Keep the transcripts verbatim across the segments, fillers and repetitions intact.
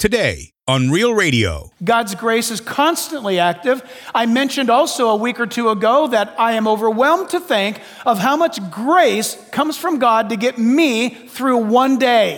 today on Real Radio. God's grace is constantly active. I mentioned also a week or two ago that I am overwhelmed to think of how much grace comes from God to get me through one day.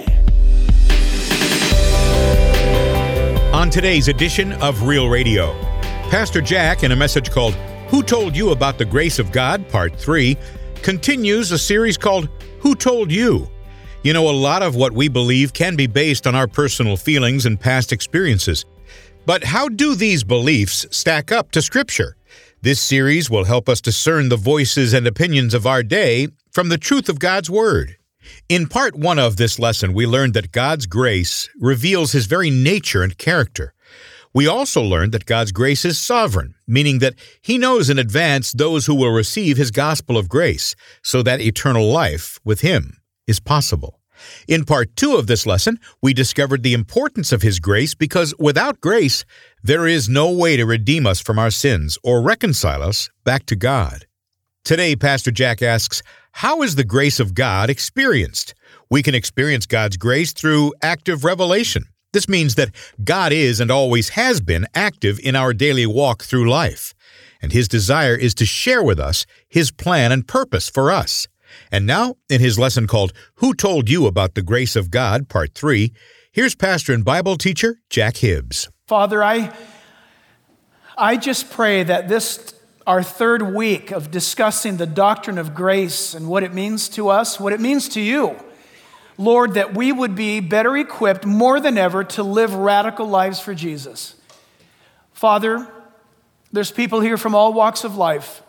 On today's edition of Real Radio, Pastor Jack, in a message called Who Told You About the Grace of God, Part three, continues a series called Who Told You? You know, a lot of what we believe can be based on our personal feelings and past experiences. But how do these beliefs stack up to Scripture? This series will help us discern the voices and opinions of our day from the truth of God's Word. In part one of this lesson, we learned that God's grace reveals His very nature and character. We also learned that God's grace is sovereign, meaning that He knows in advance those who will receive His gospel of grace, so that eternal life with Him is possible. In part two of this lesson, we discovered the importance of His grace because without grace, there is no way to redeem us from our sins or reconcile us back to God. Today, Pastor Jack asks, how is the grace of God experienced? We can experience God's grace through active revelation. This means that God is and always has been active in our daily walk through life, and His desire is to share with us His plan and purpose for us. And now, in his lesson called Who Told You About the Grace of God, Part three, here's pastor and Bible teacher Jack Hibbs. Father, I, I just pray that this, our third week of discussing the doctrine of grace and what it means to us, what it means to you, Lord, that we would be better equipped more than ever to live radical lives for Jesus. Father, there's people here from all walks of life.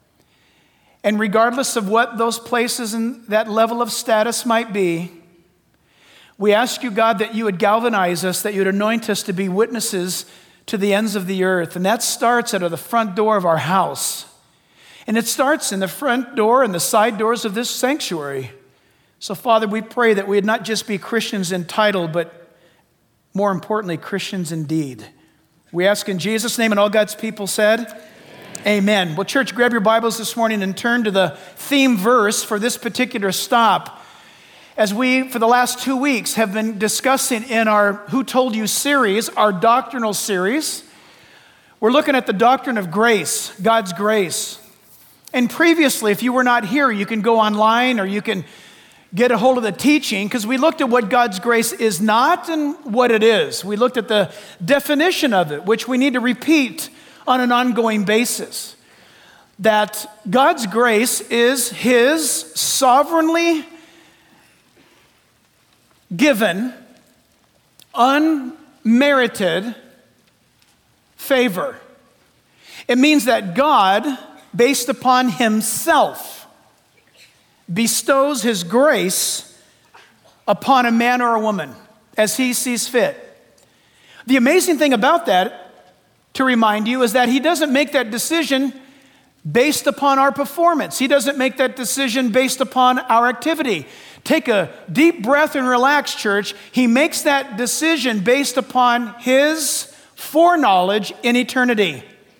And regardless of what those places and that level of status might be, we ask you, God, that you would galvanize us, that you would anoint us to be witnesses to the ends of the earth. And that starts at the front door of our house. And it starts in the front door and the side doors of this sanctuary. So, Father, we pray that we would not just be Christians in title, but more importantly, Christians indeed. We ask in Jesus' name, and all God's people said, Amen. Well, church, grab your Bibles this morning and turn to the theme verse for this particular stop. As we, for the last two weeks, have been discussing in our Who Told You series, our doctrinal series, we're looking at the doctrine of grace, God's grace. And previously, if you were not here, you can go online or you can get a hold of the teaching, because we looked at what God's grace is not and what it is. We looked at the definition of it, which we need to repeat on an ongoing basis, that God's grace is His sovereignly given, unmerited favor. It means that God, based upon Himself, bestows His grace upon a man or a woman as He sees fit. The amazing thing about that, to remind you, is that He doesn't make that decision based upon our performance. He doesn't make that decision based upon our activity. Take a deep breath and relax, church. He makes that decision based upon His foreknowledge in eternity.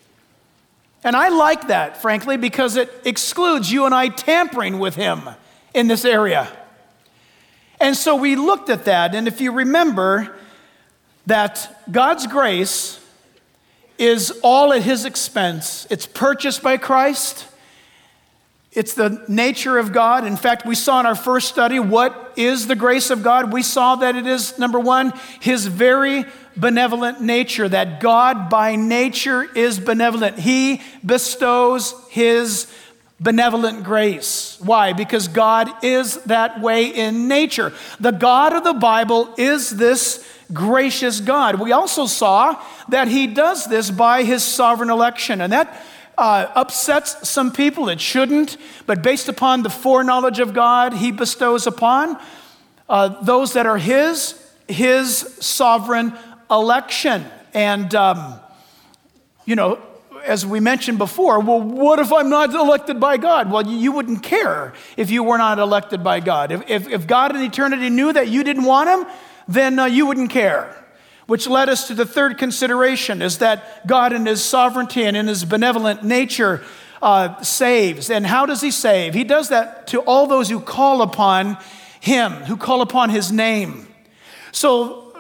And I like that, frankly, because it excludes you and I tampering with Him in this area. And so we looked at that, and if you remember that God's grace is all at His expense. It's purchased by Christ. It's the nature of God. In fact, we saw in our first study, what is the grace of God? We saw that it is, number one, His very benevolent nature, that God by nature is benevolent. He bestows His benevolent grace. Why? Because God is that way in nature. The God of the Bible is this gracious God. We also saw that He does this by His sovereign election, and that uh, upsets some people. It shouldn't, but based upon the foreknowledge of God, He bestows upon uh, those that are His, His sovereign election. And, um, you know, as we mentioned before, well, what if I'm not elected by God? Well, you wouldn't care if you were not elected by God. If, if, if God in eternity knew that you didn't want Him, then uh, you wouldn't care. Which led us to the third consideration, is that God in His sovereignty and in His benevolent nature uh, saves. And how does He save? He does that to all those who call upon Him, who call upon His name. So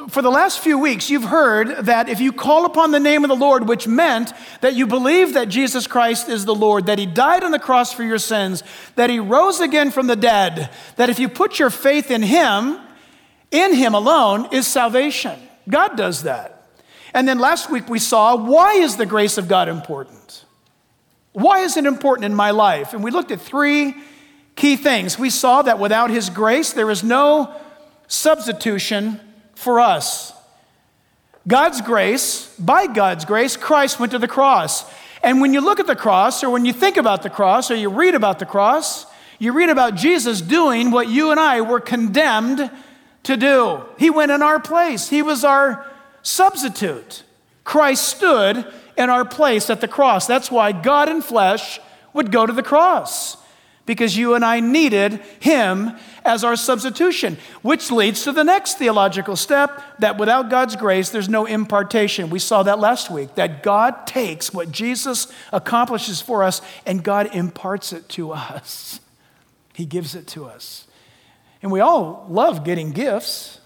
for the last few weeks, you've heard that if you call upon the name of the Lord, which meant that you believe that Jesus Christ is the Lord, that he died on the cross for your sins, that he rose again from the dead, that if you put your faith in him, in him alone is salvation. God does that. And then last week we saw, why is the grace of God important? Why is it important in my life? And we looked at three key things. We saw that without his grace, there is no substitution for us. God's grace, by God's grace, Christ went to the cross. And when you look at the cross, or when you think about the cross, or you read about the cross, you read about Jesus doing what you and I were condemned to do. He went in our place. He was our substitute. Christ stood in our place at the cross. That's why God in flesh would go to the cross, because you and I needed him as our substitution, which leads to the next theological step, that without God's grace, there's no impartation. We saw that last week, that God takes what Jesus accomplishes for us and God imparts it to us. He gives it to us. And we all love getting gifts.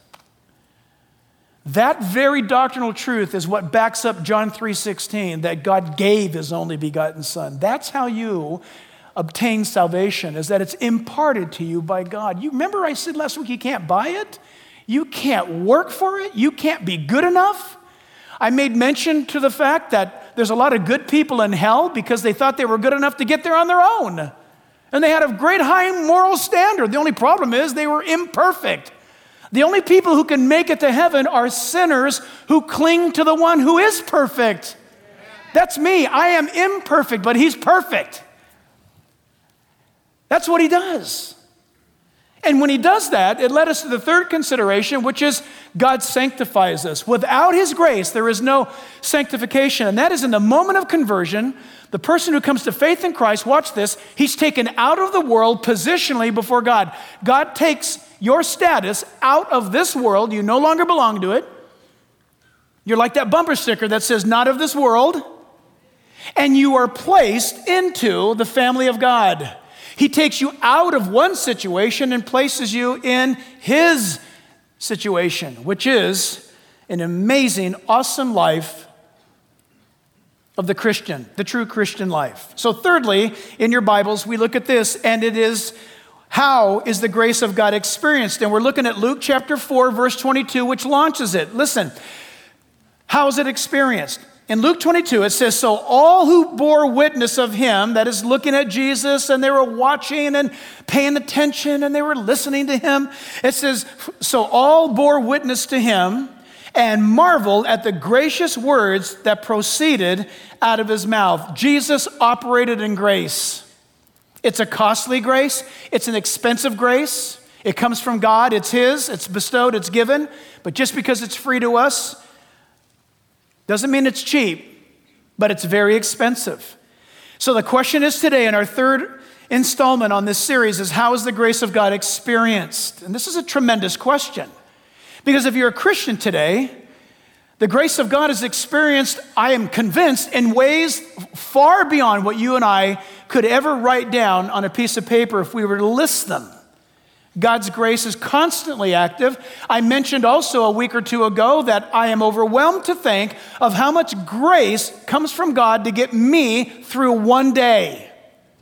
That very doctrinal truth is what backs up John three sixteen, that God gave his only begotten Son. That's how you obtain salvation, is that it's imparted to you by God. You remember I said last week you can't buy it? You can't work for it? You can't be good enough? I made mention to the fact that there's a lot of good people in hell because they thought they were good enough to get there on their own. And they had a great high moral standard. The only problem is they were imperfect. The only people who can make it to heaven are sinners who cling to the one who is perfect. That's me. I am imperfect, but he's perfect. That's what he does. And when he does that, it led us to the third consideration, which is God sanctifies us. Without his grace, there is no sanctification. And that is in the moment of conversion, the person who comes to faith in Christ, watch this, he's taken out of the world positionally before God. God takes your status out of this world. You no longer belong to it. You're like that bumper sticker that says, not of this world. And you are placed into the family of God. He takes you out of one situation and places you in his situation, which is an amazing, awesome life of the Christian, the true Christian life. So thirdly, in your Bibles, we look at this, and it is, how is the grace of God experienced? And we're looking at Luke chapter four, verse twenty-two, which launches it. Listen, how is it experienced? In Luke twenty-two, it says, so all who bore witness of him, that is looking at Jesus, and they were watching and paying attention, and they were listening to him. It says, so all bore witness to him and marveled at the gracious words that proceeded out of his mouth. Jesus operated in grace. It's a costly grace. It's an expensive grace. It comes from God. It's his. It's bestowed. It's given. But just because it's free to us doesn't mean it's cheap, but it's very expensive. So the question is today, in our third installment on this series, is how is the grace of God experienced? And this is a tremendous question. Because if you're a Christian today, the grace of God is experienced, I am convinced, in ways far beyond what you and I could ever write down on a piece of paper if we were to list them. God's grace is constantly active. I mentioned also a week or two ago that I am overwhelmed to think of how much grace comes from God to get me through one day.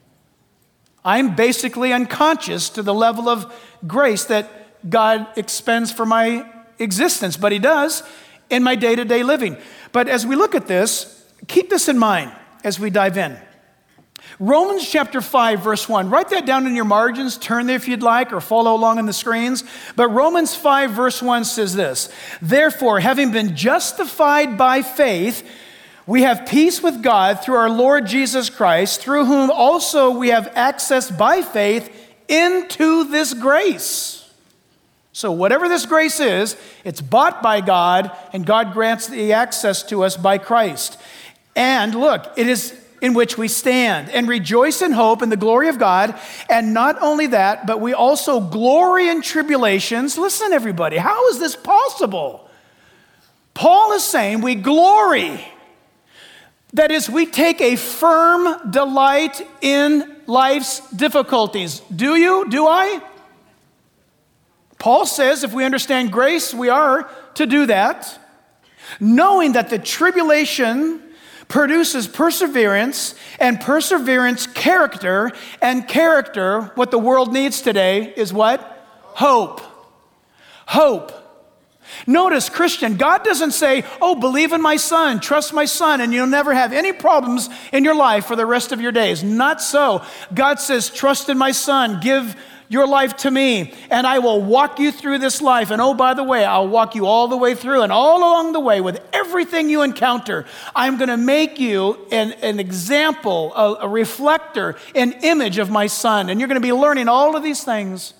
I'm basically unconscious to the level of grace that God expends for my existence, but he does in my day-to-day living. But as we look at this, keep this in mind as we dive in. Romans chapter five, verse one. Write that down in your margins. Turn there if you'd like, or follow along on the screens. But Romans five, verse one says this, therefore, having been justified by faith, we have peace with God through our Lord Jesus Christ, through whom also we have access by faith into this grace. So whatever this grace is, it's bought by God, and God grants the access to us by Christ. And look, it is in which we stand and rejoice in hope in the glory of God. And not only that, but we also glory in tribulations. Listen, everybody, how is this possible? Paul is saying we glory. That is, we take a firm delight in life's difficulties. Do you? Do I? Paul says if we understand grace, we are to do that, knowing that the tribulation produces perseverance, and perseverance, character, and character, what the world needs today is what? Hope. Hope. Notice, Christian, God doesn't say, oh, believe in my son, trust my son, and you'll never have any problems in your life for the rest of your days. Not so. God says, trust in my son, give your life to me, and I will walk you through this life. And oh, by the way, I'll walk you all the way through, and all along the way, with everything you encounter, I'm going to make you an, an example, a, a reflector, an image of my son. And you're going to be learning all of these things.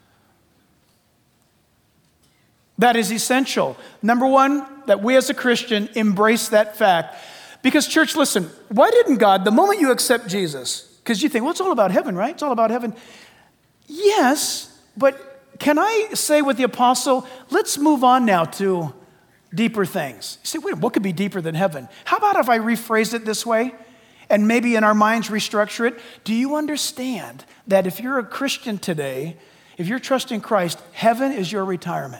That is essential. Number one, that we as a Christian embrace that fact. Because church, listen, why didn't God, the moment you accept Jesus, because you think, well, it's all about heaven, right? It's all about heaven. Yes, but can I say with the apostle, let's move on now to deeper things. You say, wait, what could be deeper than heaven? How about if I rephrase it this way and maybe in our minds restructure it? Do you understand that if you're a Christian today, if you're trusting Christ, heaven is your retirement?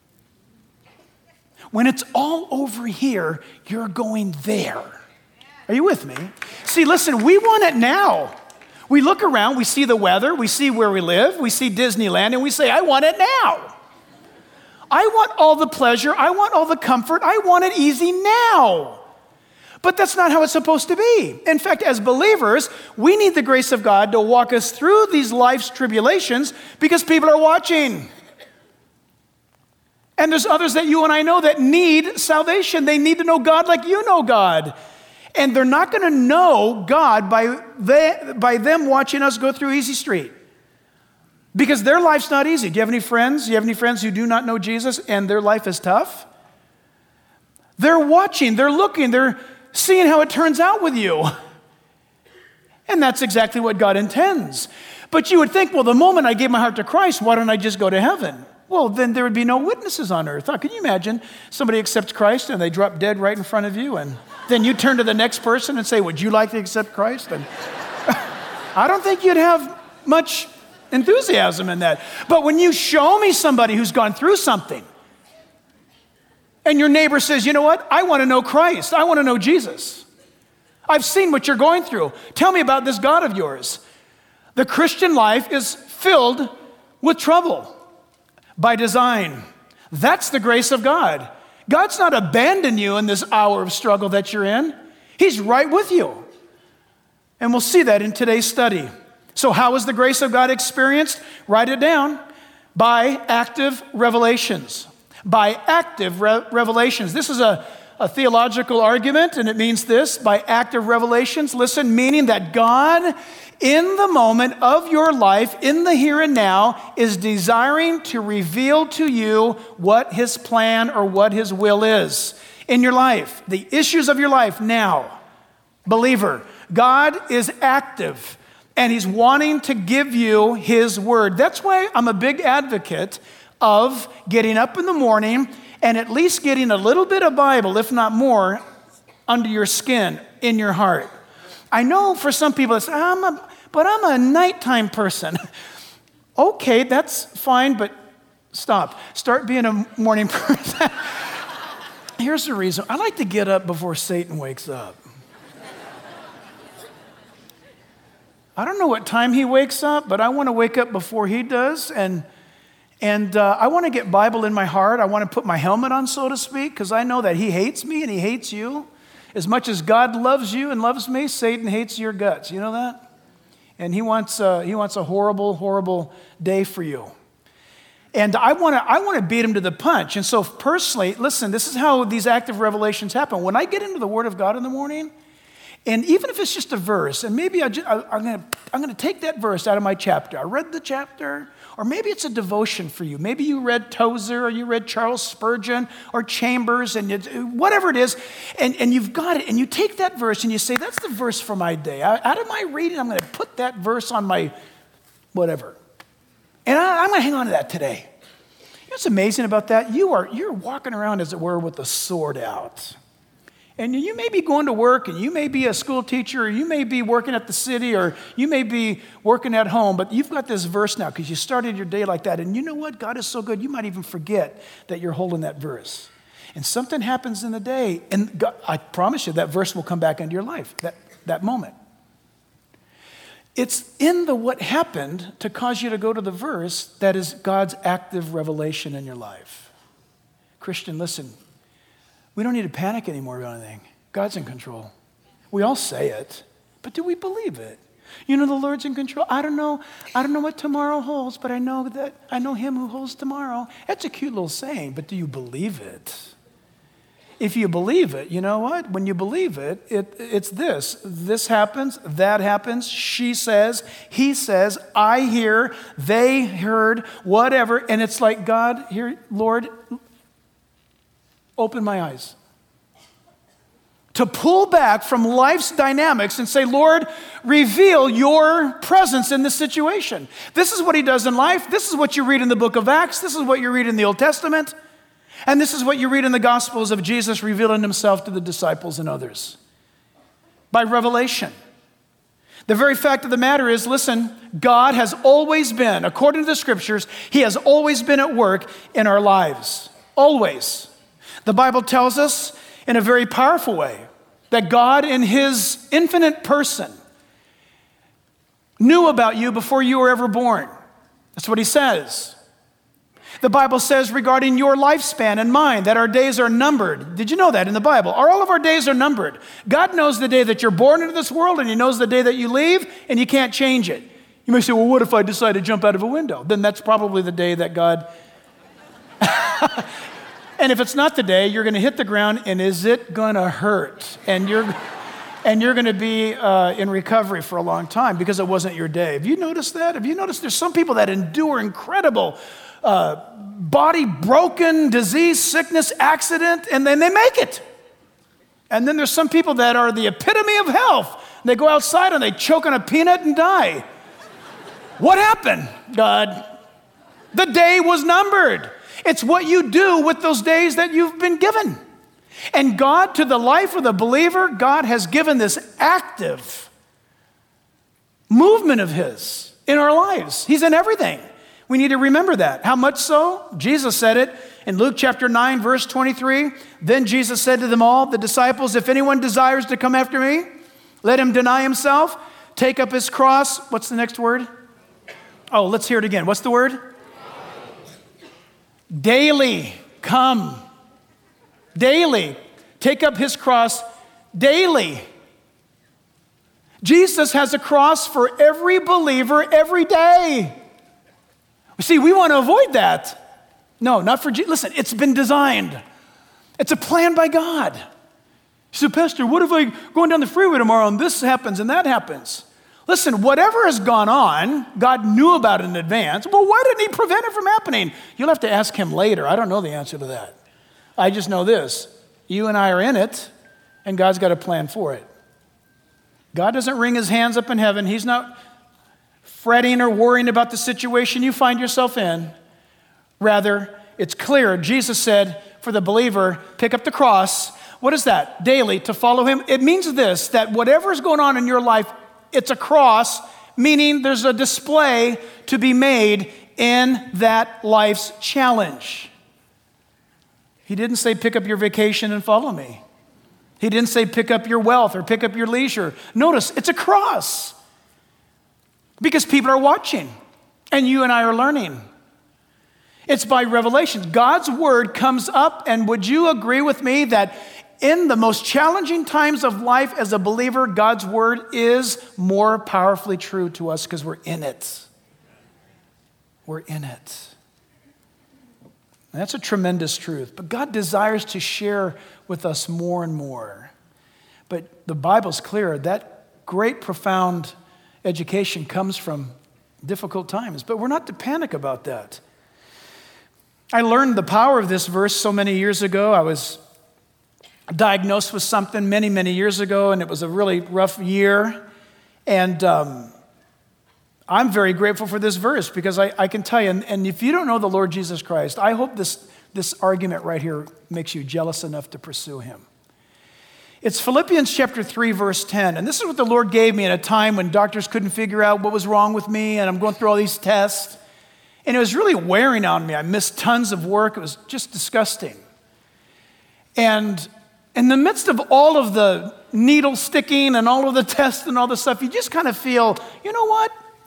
When it's all over here, you're going there. Are you with me? See, listen, we want it now. We look around, we see the weather, we see where we live, we see Disneyland, and we say, I want it now. I want all the pleasure, I want all the comfort, I want it easy now. But that's not how it's supposed to be. In fact, as believers, we need the grace of God to walk us through these life's tribulations because people are watching. And there's others that you and I know that need salvation. They need to know God like you know God. And they're not going to know God by, they, by them watching us go through Easy Street. Because their life's not easy. Do you have any friends? Do you have any friends who do not know Jesus and their life is tough? They're watching, they're looking, they're seeing how it turns out with you. And that's exactly what God intends. But you would think, well, the moment I gave my heart to Christ, why don't I just go to heaven? Well, then there would be no witnesses on earth. Oh, can you imagine somebody accepts Christ and they drop dead right in front of you, and then you turn to the next person and say, would you like to accept Christ? And I don't think you'd have much enthusiasm in that. But when you show me somebody who's gone through something, and your neighbor says, you know what? I want to know Christ. I want to know Jesus. I've seen what you're going through. Tell me about this God of yours. The Christian life is filled with trouble. By design. That's the grace of God. God's not abandoned you in this hour of struggle that you're in. He's right with you. And we'll see that in today's study. So how is the grace of God experienced? Write it down. By active revelations. By active re- revelations. This is a, a theological argument, and it means this. By active revelations, listen, meaning that God in the moment of your life, in the here and now, is desiring to reveal to you what his plan or what his will is in your life, the issues of your life now. Believer, God is active and he's wanting to give you his word. That's why I'm a big advocate of getting up in the morning and at least getting a little bit of Bible, if not more, under your skin, in your heart. I know for some people it's, I'm a, but I'm a nighttime person. Okay, that's fine, but stop. Start being a morning person. Here's the reason. I like to get up before Satan wakes up. I don't know what time he wakes up, but I want to wake up before he does, and and uh, I want to get Bible in my heart. I want to put my helmet on, so to speak, because I know that he hates me and he hates you. As much as God loves you and loves me, Satan hates your guts. You know that? And he wants uh, he wants a horrible, horrible day for you. And I want to I want to beat him to the punch. And so personally, listen, this is how these active revelations happen. When I get into the Word of God in the morning, and even if it's just a verse, and maybe I just, I, I'm going to I'm going to take that verse out of my chapter. I read the chapter, or maybe it's a devotion for you. Maybe you read Tozer, or you read Charles Spurgeon, or Chambers, and it, whatever it is, and, and you've got it, and you take that verse and you say, that's the verse for my day. I, out of my reading, I'm going to put that verse on my whatever. And I, I'm going to hang on to that today. You know what's amazing about that? You are, you're walking around, as it were, with the sword out. And you may be going to work, and you may be a school teacher, or you may be working at the city, or you may be working at home, but you've got this verse now because you started your day like that. And you know what? God is so good, you might even forget that you're holding that verse. And something happens in the day, and God, I promise you that verse will come back into your life, that, that moment. It's in the what happened to cause you to go to the verse that is God's active revelation in your life. Christian, listen. We don't need to panic anymore about anything. God's in control. We all say it, but do we believe it? You know the Lord's in control. I don't know. I don't know what tomorrow holds, but I know that I know him who holds tomorrow. That's a cute little saying, but do you believe it? If you believe it, you know what? When you believe it, it it's this. This happens, that happens, she says, he says, I hear, they heard, whatever, and it's like, God, here, Lord, open my eyes. To pull back from life's dynamics and say, Lord, reveal your presence in this situation. This is what he does in life. This is what you read in the book of Acts. This is what you read in the Old Testament. And this is what you read in the Gospels of Jesus revealing himself to the disciples and others. By revelation. The very fact of the matter is, listen, God has always been, according to the scriptures, he has always been at work in our lives. Always. The Bible tells us in a very powerful way that God in his infinite person knew about you before you were ever born. That's what he says. The Bible says regarding your lifespan and mine that our days are numbered. Did you know that in the Bible? All of our days are numbered. God knows the day that you're born into this world, and he knows the day that you leave, and you can't change it. You may say, well, what if I decide to jump out of a window? Then that's probably the day that God... And if it's not the day, you're going to hit the ground, and is it going to hurt? And you're and you're going to be uh, in recovery for a long time because it wasn't your day. Have you noticed that? Have you noticed there's some people that endure incredible uh, body broken, disease, sickness, accident, and then they make it. And then there's some people that are the epitome of health. They go outside and they choke on a peanut and die. What happened, God? The day was numbered. It's what you do with those days that you've been given. And God, to the life of the believer, God has given this active movement of his in our lives. He's in everything. We need to remember that. How much so? Jesus said it in Luke chapter nine, verse twenty-three. Then Jesus said to them all, the disciples, if anyone desires to come after me, let him deny himself, take up his cross. What's the next word? Oh, let's hear it again. What's the word? Daily, come. Daily. Take up his cross daily. Jesus has a cross for every believer every day. See, we want to avoid that. No, not for Jesus. Listen, it's been designed. It's a plan by God. You say, Pastor, what if I going down the freeway tomorrow and this happens and that happens? Listen, whatever has gone on, God knew about it in advance. Well, why didn't he prevent it from happening? You'll have to ask him later. I don't know the answer to that. I just know this. You and I are in it, and God's got a plan for it. God doesn't wring his hands up in heaven. He's not fretting or worrying about the situation you find yourself in. Rather, it's clear. Jesus said, for the believer, pick up the cross. What is that? Daily, to follow him. It means this, that whatever is going on in your life, it's a cross, meaning there's a display to be made in that life's challenge. He didn't say pick up your vacation and follow me. He didn't say pick up your wealth or pick up your leisure. Notice, it's a cross. Because people are watching, and you and I are learning. It's by revelation. God's word comes up, and would you agree with me that in the most challenging times of life as a believer, God's word is more powerfully true to us because we're in it. We're in it. And that's a tremendous truth. But God desires to share with us more and more. But the Bible's clear that great, profound education comes from difficult times. But we're not to panic about that. I learned the power of this verse so many years ago. I was diagnosed with something many, many years ago, and it was a really rough year. And um, I'm very grateful for this verse because I, I can tell you, and, and if you don't know the Lord Jesus Christ, I hope this, this argument right here makes you jealous enough to pursue him. It's Philippians chapter three, verse ten. And this is what the Lord gave me at a time when doctors couldn't figure out what was wrong with me, and I'm going through all these tests. And it was really wearing on me. I missed tons of work. It was just disgusting. And in the midst of all of the needle sticking and all of the tests and all the stuff, you just kind of feel, you know what?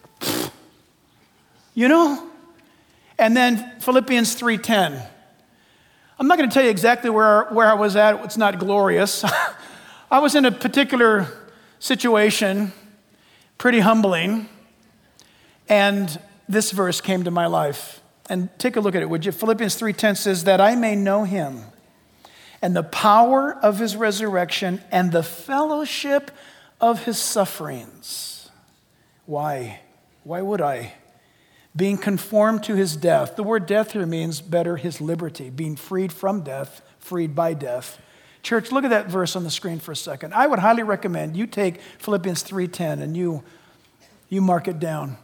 You know? And then Philippians three ten. I'm not going to tell you exactly where, where I was at. It's not glorious. I was in a particular situation, pretty humbling, and this verse came to my life. And take a look at it, would you? Philippians three ten says, that I may know him and the power of his resurrection and the fellowship of his sufferings. Why? Why would I? Being conformed to his death. The word death here means better his liberty, being freed from death, freed by death. Church, look at that verse on the screen for a second. I would highly recommend you take Philippians three ten and you, you mark it down.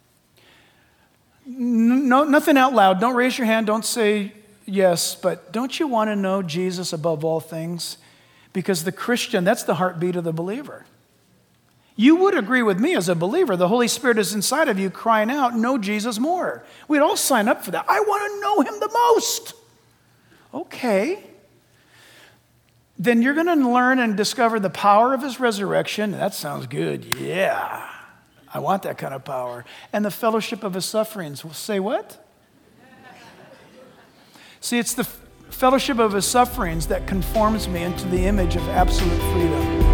No, nothing out loud. Don't raise your hand. Don't say yes. But don't you want to know Jesus above all things? Because the Christian, that's the heartbeat of the believer. You would agree with me as a believer. The Holy Spirit is inside of you crying out, know Jesus more. We'd all sign up for that. I want to know him the most. Okay. Then you're going to learn and discover the power of his resurrection. That sounds good. Yeah. I want that kind of power. And the fellowship of his sufferings. We'll say what? See, it's the fellowship of his sufferings that conforms me into the image of absolute freedom.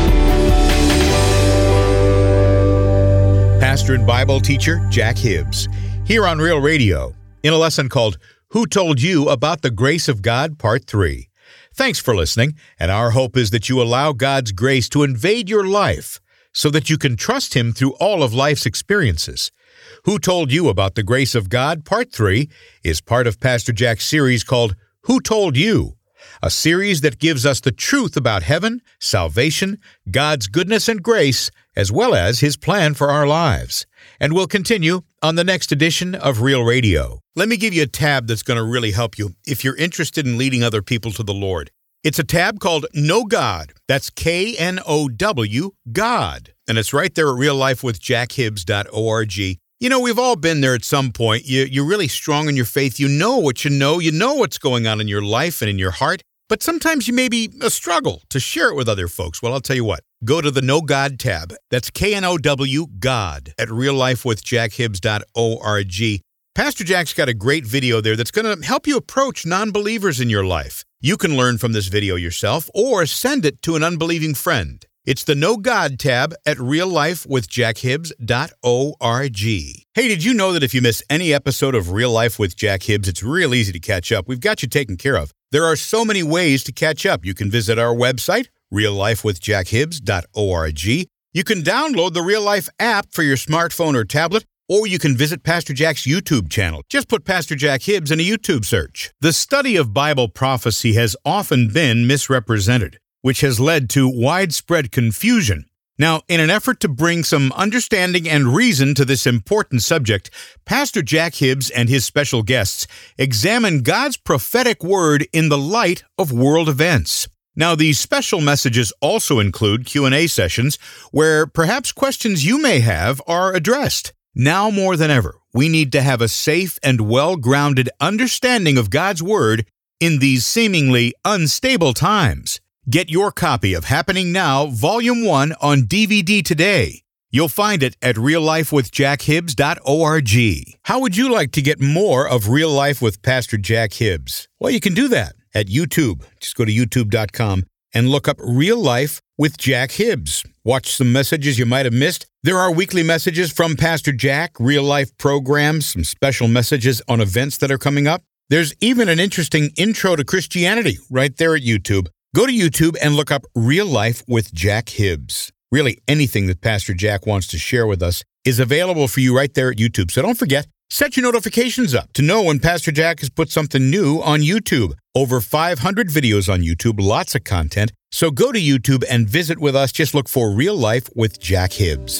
Pastor and Bible teacher Jack Hibbs, here on Real Radio, in a lesson called Who Told You About the Grace of God, Part three. Thanks for listening, and our hope is that you allow God's grace to invade your life so that you can trust him through all of life's experiences. Who Told You About the Grace of God, Part three, is part of Pastor Jack's series called Who Told You?, a series that gives us the truth about heaven, salvation, God's goodness and grace, as well as his plan for our lives. And we'll continue on the next edition of Real Radio. Let me give you a tab that's going to really help you if you're interested in leading other people to the Lord. It's a tab called Know God. That's K N O W, God. And it's right there at real life with jack hibbs dot org. You know, we've all been there at some point. You, you're really strong in your faith. You know what you know. You know what's going on in your life and in your heart. But sometimes you may be a struggle to share it with other folks. Well, I'll tell you what. Go to the Know God tab. That's K N O W, God, at real life with jack hibbs dot org. Pastor Jack's got a great video there that's going to help you approach non-believers in your life. You can learn from this video yourself or send it to an unbelieving friend. It's the Know God tab at real life with jack hibbs dot org. Hey, did you know that if you miss any episode of Real Life with Jack Hibbs, it's real easy to catch up? We've got you taken care of. There are so many ways to catch up. You can visit our website, real life with jack hibbs dot org. You can download the Real Life app for your smartphone or tablet, or you can visit Pastor Jack's YouTube channel. Just put Pastor Jack Hibbs in a YouTube search. The study of Bible prophecy has often been misrepresented, which has led to widespread confusion. Now, in an effort to bring some understanding and reason to this important subject, Pastor Jack Hibbs and his special guests examine God's prophetic word in the light of world events. Now, these special messages also include Q and A sessions where perhaps questions you may have are addressed. Now more than ever, we need to have a safe and well-grounded understanding of God's Word in these seemingly unstable times. Get your copy of Happening Now, Volume one on D V D today. You'll find it at real life with jack hibbs dot org. How would you like to get more of Real Life with Pastor Jack Hibbs? Well, you can do that at YouTube. Just go to youtube dot com and look up Real Life with Jack Hibbs. Watch some messages you might have missed. There are weekly messages from Pastor Jack, real life programs, some special messages on events that are coming up. There's even an interesting intro to Christianity right there at YouTube. Go to YouTube and look up Real Life with Jack Hibbs. Really, anything that Pastor Jack wants to share with us is available for you right there at YouTube. So don't forget, set your notifications up to know when Pastor Jack has put something new on YouTube. Over five hundred videos on YouTube, lots of content. So go to YouTube and visit with us. Just look for Real Life with Jack Hibbs.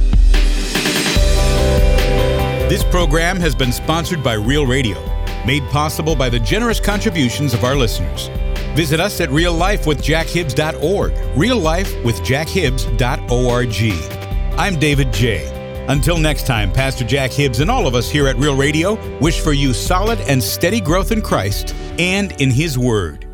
This program has been sponsored by Real Radio, made possible by the generous contributions of our listeners. Visit us at real life with jack hibbs dot org, real life with jack hibbs dot org. I'm David J. Until next time, Pastor Jack Hibbs and all of us here at Real Radio wish for you solid and steady growth in Christ and in His Word.